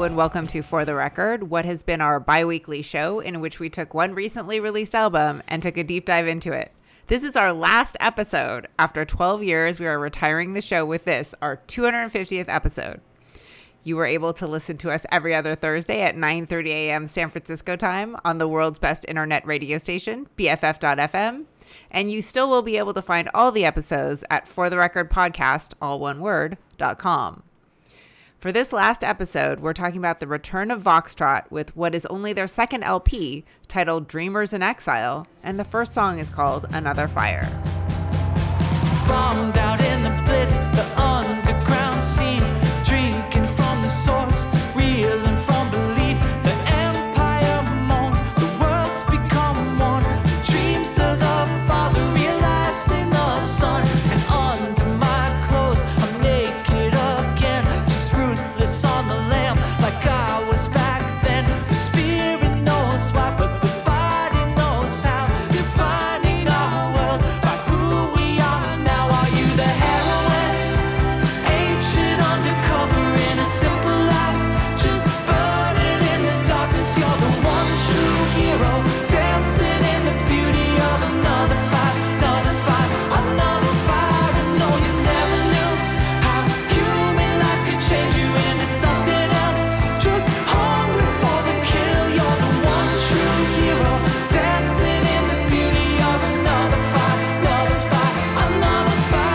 Hello and welcome to For the Record, what has been our bi-weekly show in which we took one recently released album and took a deep dive into it. This is our last episode. After 12 years, we are retiring the show with this, our 250th episode. You were able to listen to us every other Thursday at 9:30 a.m. San Francisco time on the world's best internet radio station, BFF.FM. And you still will be able to find all the episodes at fortherecordpodcast, all one word, .com. For this last episode, we're talking about the return of Foxtrot with what is only their second LP, titled Dreamers in Exile, and the first song is called Another Fire. Bombed out in the blitz, the underground scene, drinking from the source, reeling from belief. The empire moans, the world's become one. The dreams of the father realized in the sun. And under my clothes, I'm naked again, just ruthless on the lamb, like I was back then. The spirit knows why, but the body knows how. Defining our world by who we are now. Are you the heroine? Ancient undercover in a simple life, just burning in the darkness. You're the one true hero, dancing in the beauty of another fire, another fire, another fire. And no, you never knew how human life could change you into something else. Just hungry for the kill. You're the one true hero, dancing in the beauty of another fire, another fire, another fire.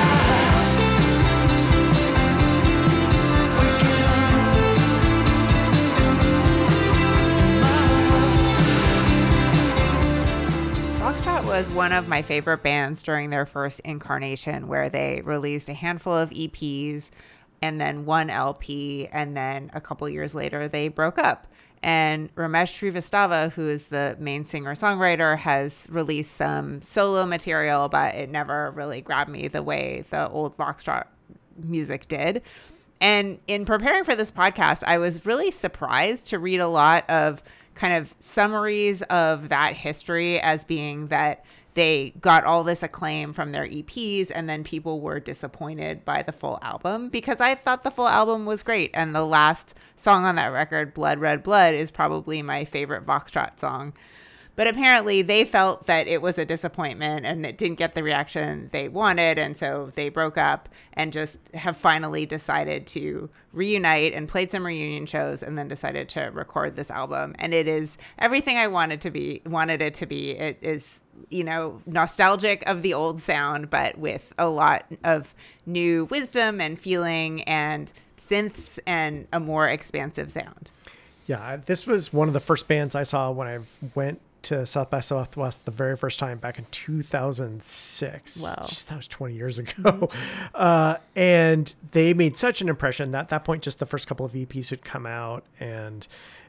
Foxtrot was one of my favorite bands during their first incarnation, where they released a handful of EPs and then one LP, and then a couple years later they broke up. And Ramesh Srivastava, who is the main singer-songwriter, has released some solo material, but it never really grabbed me the way the old Foxtrot music did. And in preparing for this podcast, I was really surprised to read a lot of kind of summaries of that history as being that they got all this acclaim from their EPs and then people were disappointed by the full album, because I thought the full album was great. And the last song on that record, Blood Red Blood, is probably my favorite Foxtrot song. But apparently they felt that it was a disappointment and it didn't get the reaction they wanted. And so they broke up and just have finally decided to reunite and played some reunion shows and then decided to record this album. And it is everything I wanted it to be. It is, you know, nostalgic of the old sound, but with a lot of new wisdom and feeling and synths and a more expansive sound. Yeah, this was one of the first bands I saw when I went to South by Southwest the very first time back in 2006. Wow. Jeez, that was 20 years ago. And they made such an impression that at that point, just the first couple of EPs had come out, and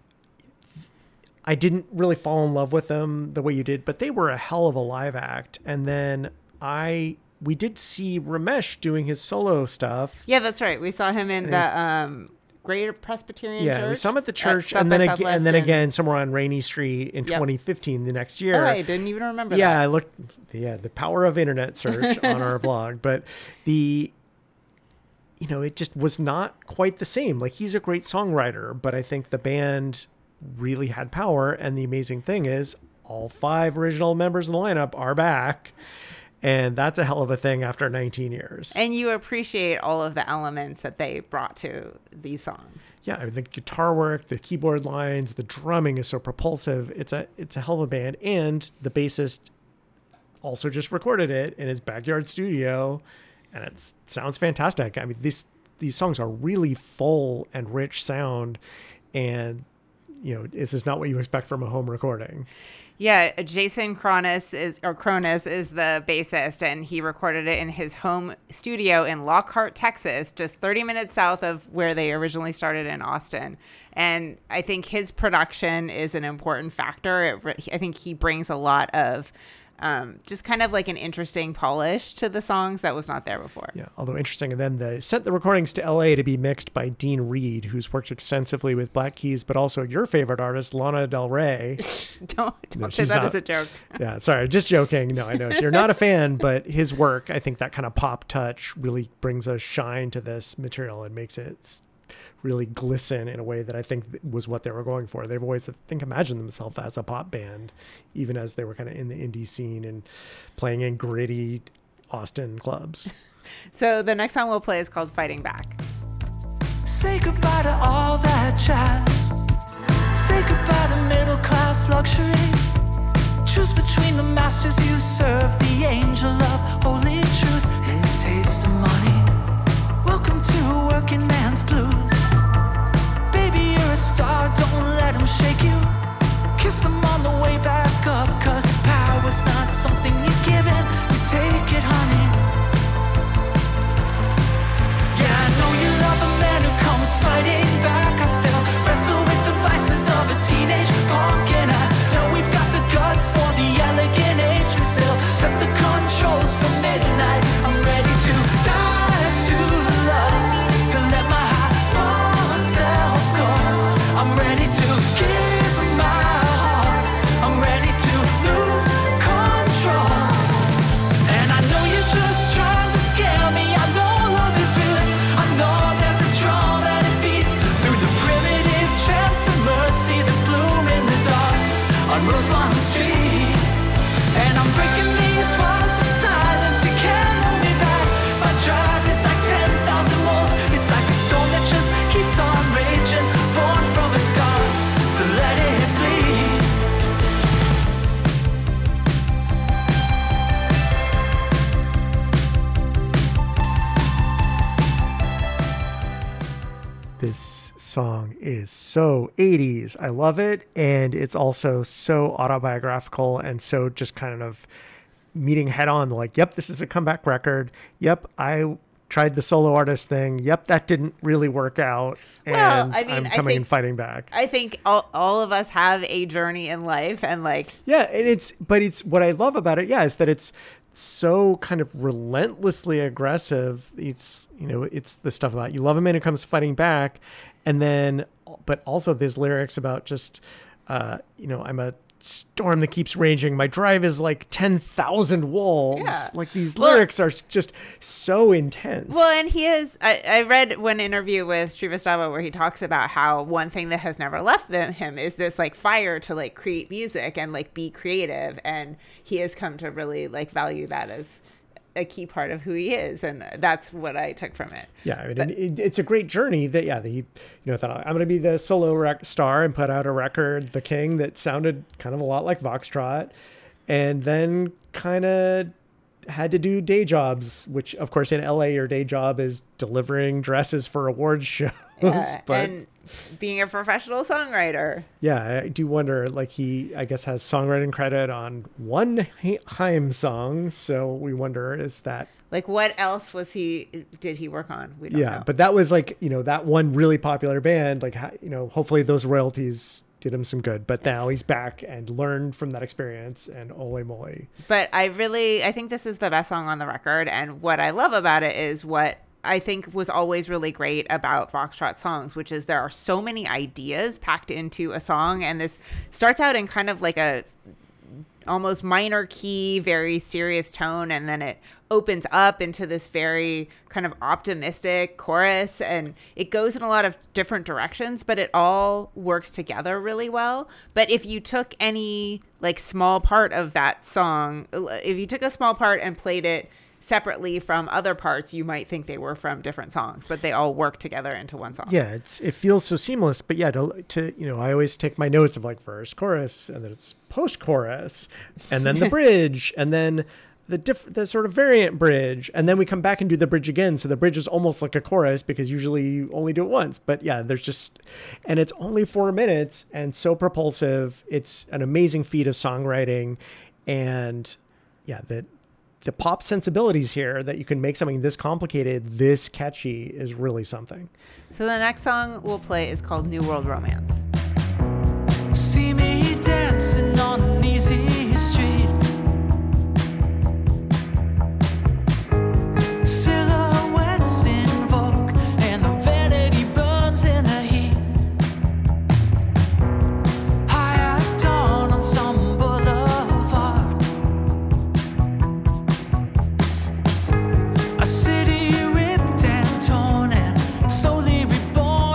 I didn't really fall in love with them the way you did, but they were a hell of a live act. And then we did see Ramesh doing his solo stuff. Yeah, that's right. We saw him in the Greater Presbyterian Church. Yeah, we saw him at the church, South and by then Southwest and then again somewhere on Rainy Street in Yep. 2015, the next year. Oh, I didn't even remember Yeah, that. I looked. Yeah, the power of internet search on our blog, but it just was not quite the same. Like, he's a great songwriter, but I think the band really had power. And the amazing thing is, all 5 original members of the lineup are back. And that's a hell of a thing after 19 years. And you appreciate all of the elements that they brought to these songs. Yeah, the guitar work, the keyboard lines, the drumming is so propulsive. It's a hell of a band. And the bassist also just recorded it in his backyard studio, and it sounds fantastic. I mean, these songs are really full and rich sound, and this is not what you expect from a home recording. Yeah, Jason Cronus is the bassist, and he recorded it in his home studio in Lockhart, Texas, just 30 minutes south of where they originally started in Austin. And I think his production is an important factor. I think he brings a lot of just kind of like an interesting polish to the songs that was not there before. Yeah, although interesting. And then they sent the recordings to LA to be mixed by Dean Reed, who's worked extensively with Black Keys, but also your favorite artist, Lana Del Rey. don't say that as a joke. Yeah, sorry, just joking. No, I know you're not a fan, but his work, I think that kind of pop touch really brings a shine to this material and makes it really glisten in a way that I think was what they were going for. They've always, I think, imagined themselves as a pop band, even as they were kind of in the indie scene and playing in gritty Austin clubs. So the next song we'll play is called Fighting Back. Say goodbye to all that jazz. Say goodbye to middle class luxury. Choose between the masters you serve, the angel of holy truth and the taste of money. Welcome to working man's blues. Baby, you're a star, don't let them shake you. Kiss them on the way back up, 'cause power's not something you're given, you take it, honey. Yeah, I know you love a man who comes fighting back. I still wrestle with the vices of a teenage punk, and I know we've got the guts for the elegant age. We still set the controls for midnight. I'm ready to die to love, to let my high small self go. I'm ready to give my heart. I'm ready to lose control. And I know you're just trying to scare me. I know love is real. I know there's a drum and it beats through the primitive chants of mercy that bloom in the dark on Rosemont Street. And I'm breaking these walls of silence. You can't hold me back. My drive is like 10,000 volts. It's like a storm that just keeps on raging, born from a scar. So let it bleed. This song is so 80s. I love it. And it's also so autobiographical and so just kind of meeting head on, like, yep, this is a comeback record. Yep, I tried the solo artist thing. Yep, that didn't really work out. And Well, I mean, I'm I coming and think- fighting back. I think all of us have a journey in life, and like, Yeah, and it's what I love about it, is that it's so kind of relentlessly aggressive. It's, it's the stuff about you love a man who comes fighting back, and then, but also there's lyrics about just, I'm a storm that keeps raging. My drive is like 10,000 wolves. Yeah. Like these Well- lyrics are just so intense. well, and he is. I read one interview with Srivastava where he talks about how one thing that has never left him is this like fire to like create music and like be creative, and he has come to really like value that as a key part of who he is, and that's what I took from it. Yeah, I mean, it's a great journey that, he, thought, I'm going to be the solo star and put out a record, The King, that sounded kind of a lot like Foxtrot, and then kind of had to do day jobs, which, of course, in LA, your day job is delivering dresses for awards shows. And being a professional songwriter. Yeah, I do wonder, like, he, I guess, has songwriting credit on one Haim song, so we wonder, is that... Like, what else did he work on? We don't know. But that was like, that one really popular band, like, hopefully those royalties did him some good. But now he's back and learned from that experience, and ole moly. But I think this is the best song on the record. And what I love about it is what I think was always really great about Foxtrot songs, which is there are so many ideas packed into a song. And this starts out in kind of like a almost minor key, very serious tone, and then it opens up into this very kind of optimistic chorus, and it goes in a lot of different directions, but it all works together really well. But if you took any like small part of that song, if you took a small part and played it separately from other parts, you might think they were from different songs, but they all work together into one song. Yeah, it feels so seamless. But yeah, to I always take my notes of like verse, chorus, and then it's post chorus, and then the bridge, and then the sort of variant bridge, and then we come back and do the bridge again. So the bridge is almost like a chorus because usually you only do it once. But yeah, and it's only 4 minutes and so propulsive. It's an amazing feat of songwriting, and yeah, the pop sensibilities here that you can make something this complicated, this catchy is really something. So the next song we'll play is called New World Romance. See me dancing on an easy street. Silhouettes in vogue, and the vanity burns in the heat. High at dawn on some boulevard. A city ripped and torn and slowly reborn.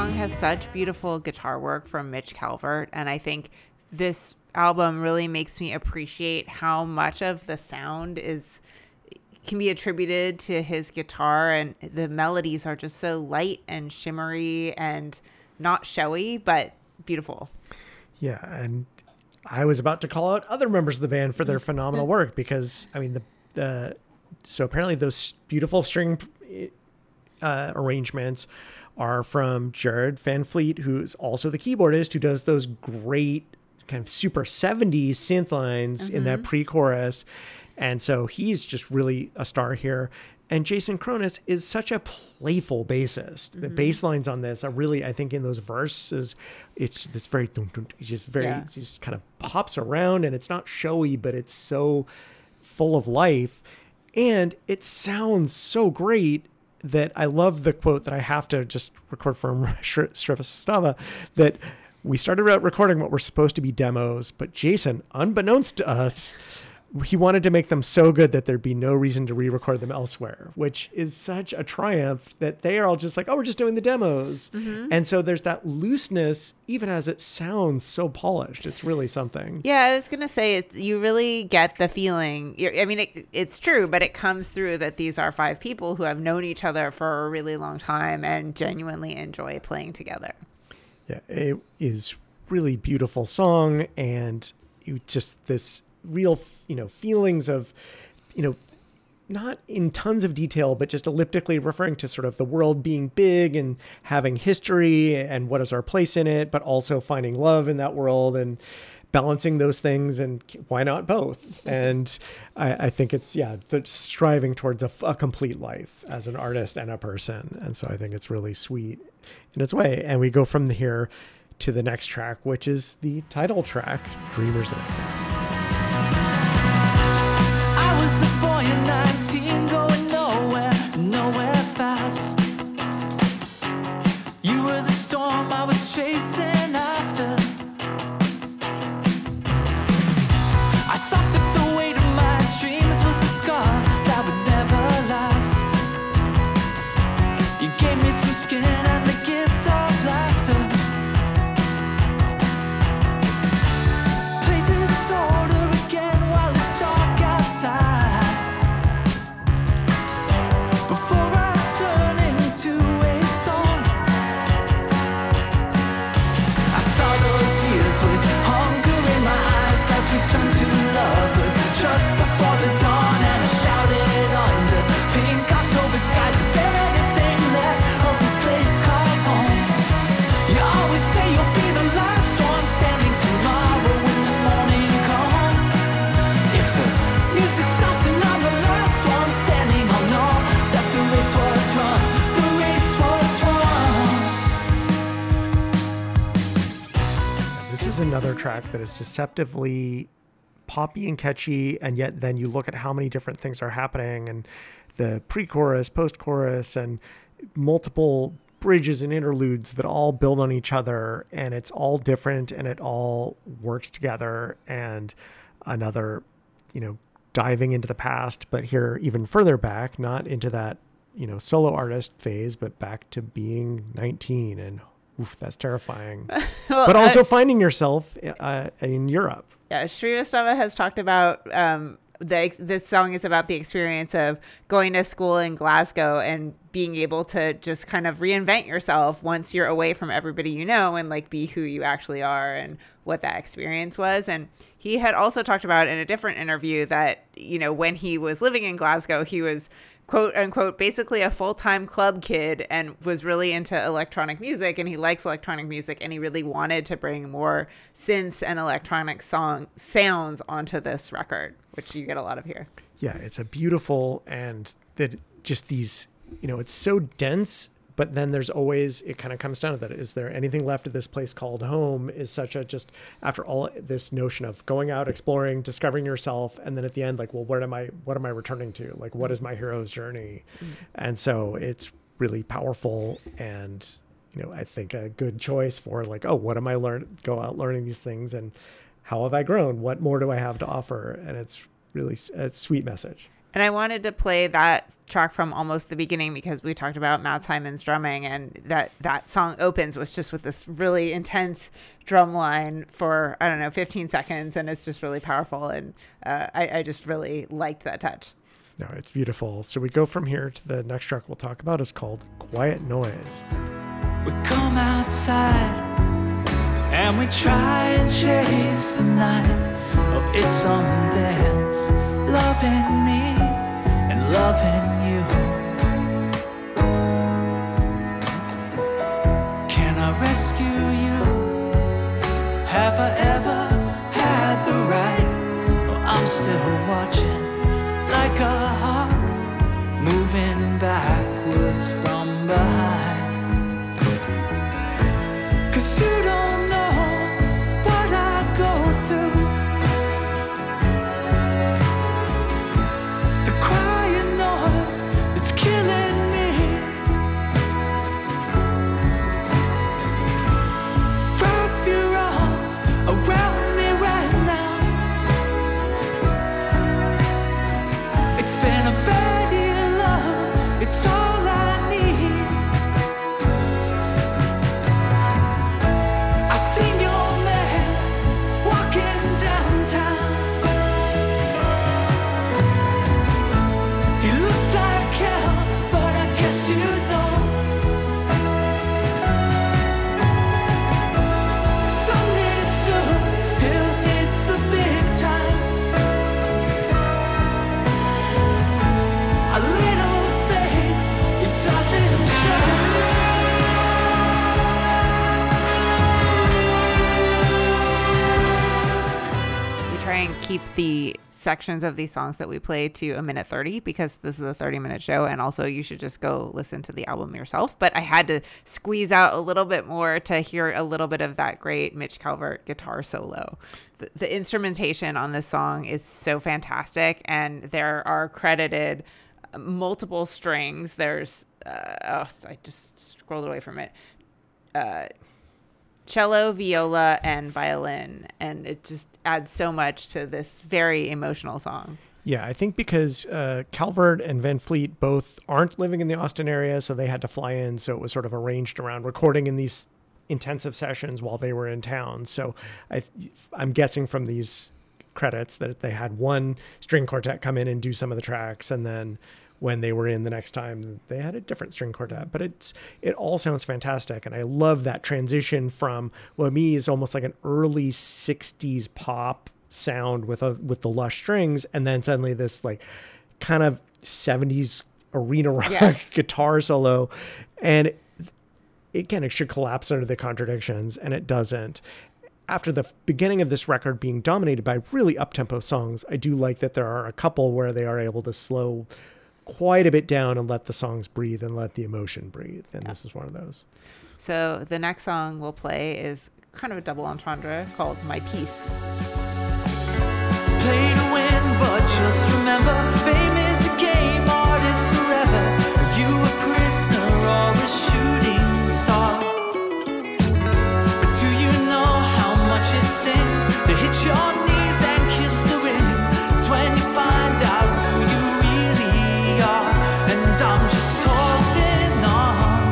song has such beautiful guitar work from Mitch Calvert, and I think this album really makes me appreciate how much of the sound can be attributed to his guitar, and the melodies are just so light and shimmery and not showy, but beautiful. Yeah, and I was about to call out other members of the band for their phenomenal work because, I mean, so apparently those beautiful string arrangements are from Jared Van Fleet, who's also the keyboardist, who does those great kind of super 70s synth lines in that pre-chorus. And so he's just really a star here. And Jason Cronus is such a playful bassist. The bass lines on this are really, I think, in those verses, it's very, it's just very, it just kind of pops around, and it's not showy, but it's so full of life. And it sounds so great that I love the quote that I have to just record from Srivastava, that we started out recording what were supposed to be demos, but Jason, unbeknownst to us, he wanted to make them so good that there'd be no reason to re-record them elsewhere, which is such a triumph that they are all just like, oh, we're just doing the demos. And so there's that looseness, even as it sounds so polished. It's really something. Yeah, I was going to say, you really get the feeling. I mean, it's true, but it comes through that these are 5 people who have known each other for a really long time and genuinely enjoy playing together. Yeah, it is really beautiful song, and you just this real, feelings of, not in tons of detail, but just elliptically referring to sort of the world being big and having history and what is our place in it, but also finding love in that world and balancing those things, and why not both? And I think it's, the striving towards a complete life as an artist and a person. And so I think it's really sweet in its way. And we go from here to the next track, which is the title track, Dreamers in Exile. I was a boy at 19, going nowhere fast. You were the storm I was chasing after. I thought that the weight of my dreams was a scar that would never last. You gave me some skin and the gift of laughter. Play disorder again while it's dark outside. Before I turn into a song, I saw those tears with hunger in my eyes as we turned to lovers just before the dawn, and I shouted under pink October skies, is there anything left of this place called home? You always say you'll be the last one standing tomorrow when the morning comes. If the music stops and I'm the last one standing, I'll know that the race was run. The race was won. This is another track that is deceptively poppy and catchy, and yet then you look at how many different things are happening, and the pre-chorus, post-chorus, and multiple bridges and interludes that all build on each other, and it's all different, and it all works together. And another, diving into the past, but here even further back, not into that, solo artist phase, but back to being 19, and oof, that's terrifying. Well, but also finding yourself in Europe. Yeah, Srivastava has talked about this song is about the experience of going to school in Glasgow and being able to just kind of reinvent yourself once you're away from everybody you know, and like be who you actually are and what that experience was. And he had also talked about in a different interview that, when he was living in Glasgow, he was quote unquote basically a full-time club kid and was really into electronic music, and he likes electronic music, and he really wanted to bring more synths and electronic sounds onto this record, which you get a lot of here. Yeah, it's a beautiful, and that just these, it's so dense, but then there's always, it kind of comes down to that. Is there anything left of this place called home? Is such a, just after all this notion of going out, exploring, discovering yourself. And then at the end, like, well, what am I returning to? Like, what is my hero's journey? And so it's really powerful. And, I think a good choice for like, oh, what am I go out learning these things, and how have I grown? What more do I have to offer? And it's really a sweet message. And I wanted to play that track from almost the beginning because we talked about Matt Simon's drumming, and that song opens with this really intense drum line for, 15 seconds, and it's just really powerful. And I just really liked that touch. No, it's beautiful. So we go from here to the next track we'll talk about is called Quiet Noise. We come outside and we try and chase the night of its own dance, loving me and loving you. Can I rescue you? Have I ever had the right? Or I'm still watching like a hawk moving backwards from behind. 'Cause you don't know what I go through. The quiet noise, it's killing me. Wrap your arms around me right now. It's been a bad year, love. It's all I need. I seen your man walking downtown. He looked like hell, but I guess you know. Someday soon he'll hit the big time. A little faith, it doesn't show. We try and keep the sections of these songs that we play to a minute 30 because this is a 30-minute show, and also you should just go listen to the album yourself. But I had to squeeze out a little bit more to hear a little bit of that great Mitch Calvert guitar solo. The instrumentation on this song is so fantastic, and there are credited multiple strings. There's I just scrolled away from it. Cello, viola, and violin, and it just adds so much to this very emotional song. Yeah, I think because Calvert and Van Fleet both aren't living in the Austin area, so they had to fly in. So it was sort of arranged around recording in these intensive sessions while they were in town. So I'm guessing from these credits that they had one string quartet come in and do some of the tracks, and then when they were in the next time, they had a different string quartet. But it all sounds fantastic, and I love that transition from what me is almost like an early 60s pop sound with the lush strings, and then suddenly this like kind of 70s arena rock guitar solo, and it should collapse under the contradictions, and it doesn't. After the beginning of this record being dominated by really up-tempo songs, I do like that there are a couple where they are able to slow quite a bit down and let the songs breathe and let the emotion breathe. And this is one of those. So the next song we'll play is kind of a double entendre called My Peace. Play to win, but just remember, fame is a game, artist forever. Are you a prisoner or a shooting star? But do you know how much it stings to hit your knees and kiss the ring? It's when you find out who you really are, and I'm just holding on.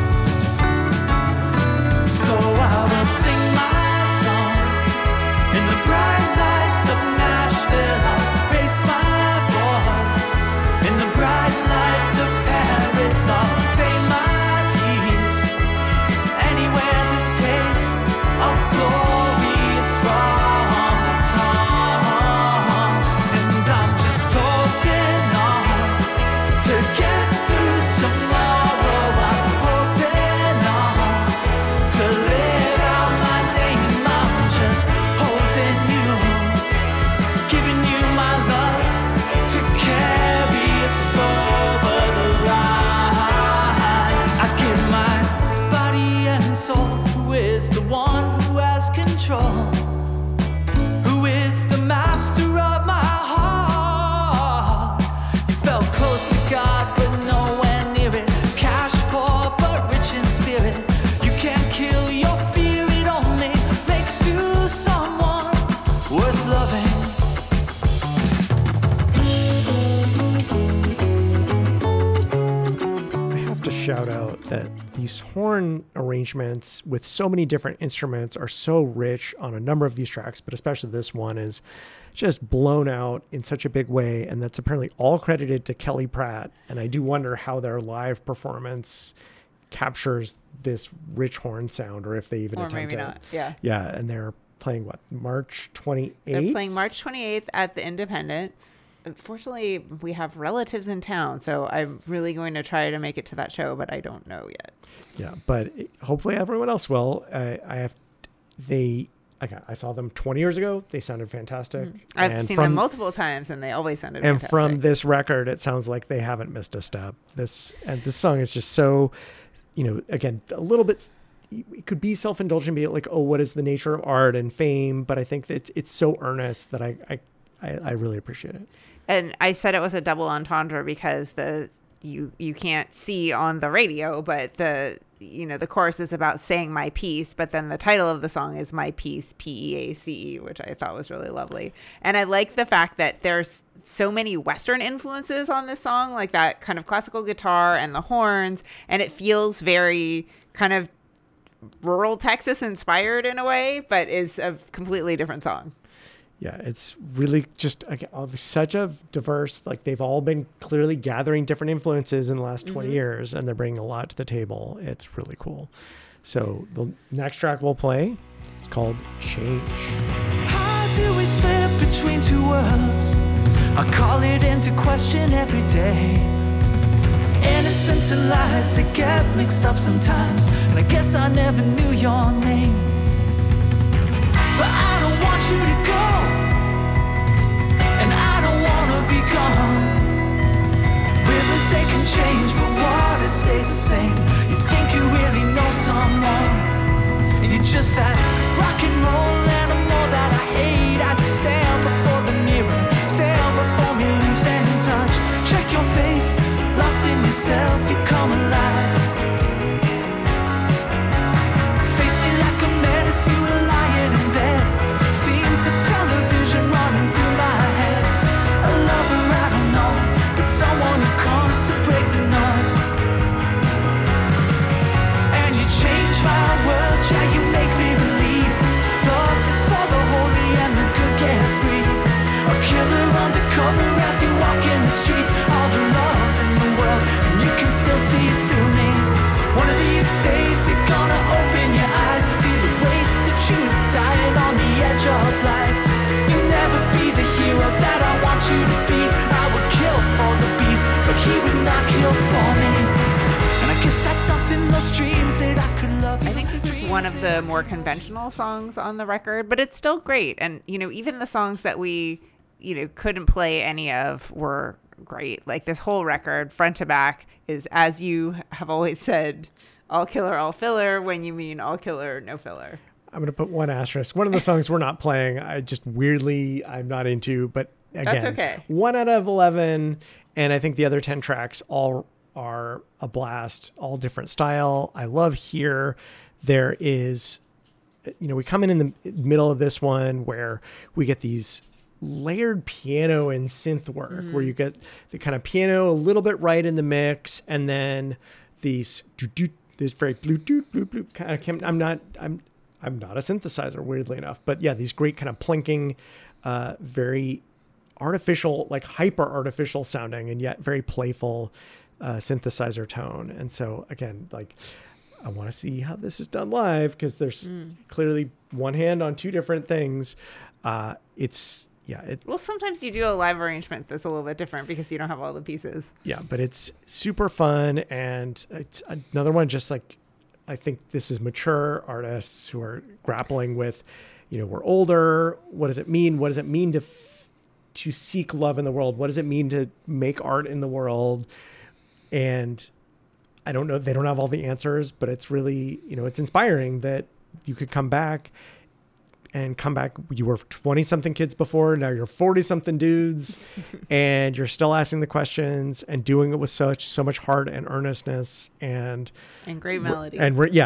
So I will sing my song in the bright lights of Nashville. I'll raise my voice these horn arrangements with so many different instruments are so rich on a number of these tracks, but especially this one is just blown out in such a big way. And that's apparently all credited to Kelly Pratt. And I do wonder how their live performance captures this rich horn sound, or if they even Or attempt maybe it. not. Yeah. Yeah. And they're playing what, March 28th? They're playing March 28th at the Independent. Unfortunately, we have relatives in town, so I'm really going to try to make it to that show, but I don't know yet. Yeah, but hopefully everyone else will. I saw them 20 years ago. They sounded fantastic. I've seen them multiple times, and they always sounded fantastic. From this record, it sounds like they haven't missed a step. This song is just so, again, a little bit. It could be self-indulgent, be like, oh, what is the nature of art and fame? But I think that it's so earnest that I really appreciate it. And I said it was a double entendre because you can't see on the radio, but the chorus is about saying my piece, but then the title of the song is My Piece, Peace, which I thought was really lovely. And I like the fact that there's so many Western influences on this song, like that kind of classical guitar and the horns, and it feels very kind of rural Texas inspired in a way, but is a completely different song. Yeah, it's really just such a diverse, like they've all been clearly gathering different influences in the last 20 years, and they're bringing a lot to the table. It's really cool. So the next track we'll play is called Change. How do we slip between two worlds? I call it into question every day. Innocence and lies, they get mixed up sometimes, and I guess I never knew your name. But I don't want you to go, and I don't want to be gone. Rivers, they can change, but water stays the same. You think you really know someone, and you're just that rock and roll animal that I hate. As you stand before the mirror, stand before me, losing touch. Check your face, lost in yourself, you come alive. Face me like a menace, you were lying in bed. Scenes of television running through my head. A lover I don't know, but someone who comes to break the noise. And you change my world, yeah, you make me believe love is for the holy and the good get free. A killer undercover as you walk in the streets. All the love in the world, and you can still see it through me. One of these days you're gonna open your eyes, see the wasted truth dying on the edge of life. You'll never be the hero that I want you to be. I would kill for the beast, but he would not kill for me. And I guess that's something, those dreams that I could love. I think this is one of the more conventional songs on the record, but it's still great. And, even the songs that we, couldn't play any of were great. Like this whole record, front to back, is, as you have always said, all killer, all filler, when you mean all killer, no filler. I'm going to put one asterisk. One of the songs we're not playing, I'm not into, but again, That's okay. 1 out of 11. And I think the other 10 tracks all are a blast, all different style. I love Here. There is, we come in the middle of this one where we get these layered piano and synth work, where you get the kind of piano a little bit right in the mix, and then these this very blue kind of. I'm not a synthesizer, weirdly enough, but yeah, these great kind of plinking, very artificial, like hyper artificial sounding, and yet very playful synthesizer tone. And so again, like, I want to see how this is done live, because there's clearly one hand on two different things. Well, sometimes you do a live arrangement that's a little bit different because you don't have all the pieces. Yeah, but it's super fun, and it's another one just like, I think this is mature artists who are grappling with, we're older. What does it mean? What does it mean to seek love in the world? What does it mean to make art in the world? And I don't know. They don't have all the answers, but it's really, it's inspiring that you could come back. You were 20 something kids before. Now you're 40 something dudes, and you're still asking the questions and doing it with so much heart and earnestness and great melody.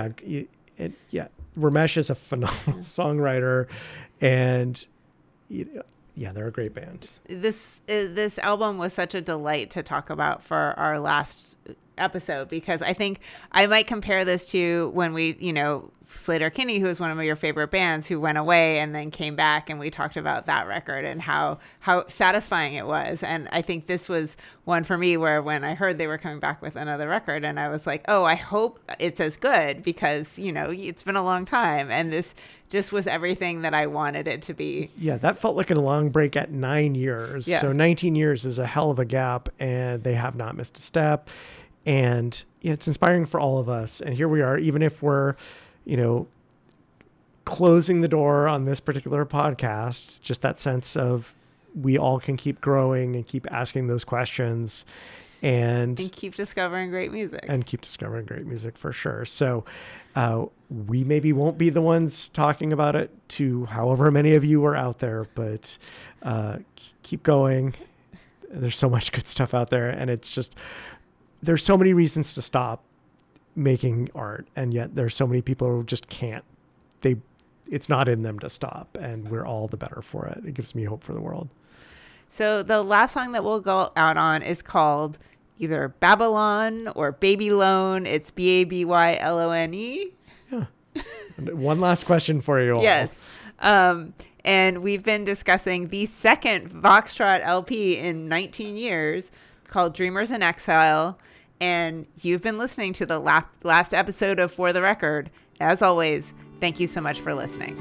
Ramesh is a phenomenal songwriter, and they're a great band. This album was such a delight to talk about for our last episode, because I think I might compare this to when we, Sleater-Kinney, who was one of your favorite bands, who went away and then came back, and we talked about that record and how satisfying it was. And I think this was one for me where when I heard they were coming back with another record, and I was like, oh, I hope it's as good, because, it's been a long time. And this just was everything that I wanted it to be. Yeah, that felt like a long break at 9 years. Yeah. So 19 years is a hell of a gap, and they have not missed a step. And it's inspiring for all of us. And here we are, even if we're, closing the door on this particular podcast, just that sense of we all can keep growing and keep asking those questions and keep discovering great music. For sure. So we maybe won't be the ones talking about it to however many of you are out there, but keep going. There's so much good stuff out there, and it's just, there's so many reasons to stop making art, and yet there's so many people who just can't. It's not in them to stop, and we're all the better for it. It gives me hope for the world. So the last song that we'll go out on is called either Babylon or Babylone. It's Babylone. Yeah. One last question for you all. Yes. And we've been discussing the second Foxtrot LP in 19 years called Dreamers in Exile. And you've been listening to the last episode of For the Record. As always, thank you so much for listening.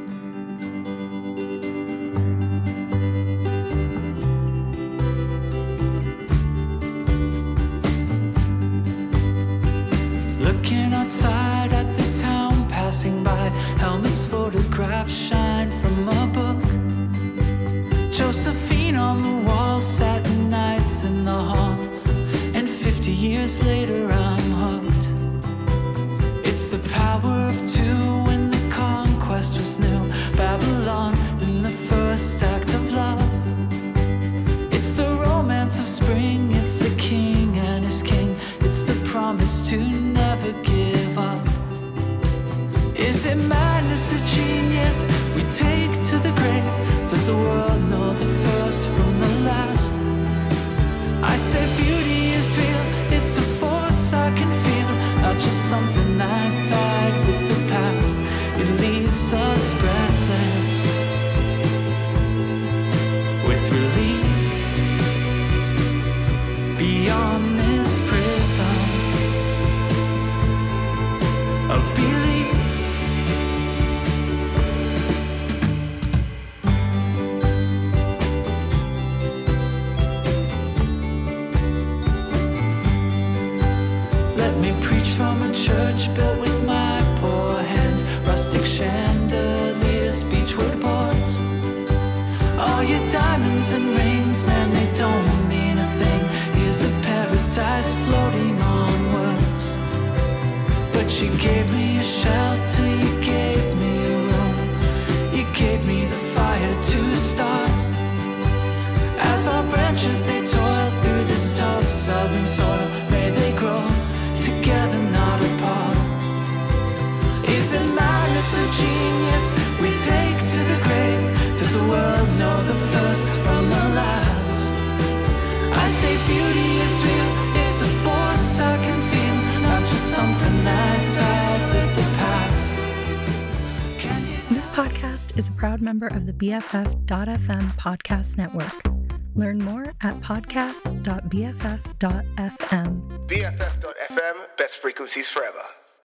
Looking outside at the town passing by, helmets, photographs shine from a book. Josephine on the wall, satin nights in the hall, and 50 years later I'm hooked. It's the power of two when the conquest was new. Babylon in the first act of love. It's the romance of spring, it's the king and his king. It's the promise to never give up. Is it madness or genius we take to the grave? Does the world know the first from the last? I say beauty is real, it's a force I can feel, not just something that died with the past. It leaves us breathless with relief beyond this prison of belief. Let me preach from a church built with my poor hands, rustic chandeliers, beechwood boards. All your diamonds and rings, man, they don't mean a thing. Here's a paradise floating on words. But you gave me a shelter, you gave me a room, you gave me the fire to start. As our branches they toil through this tough southern soil, may they grow together, not apart. Is it madness or genius we take to the grave? Does the world know the first from the last? I say beauty is real, it's a force I can feel, not just something that died with the past. This podcast is a proud member of the BFF.FM podcast network. Learn more at podcast.bff.fm. BFF.FM, best frequencies forever.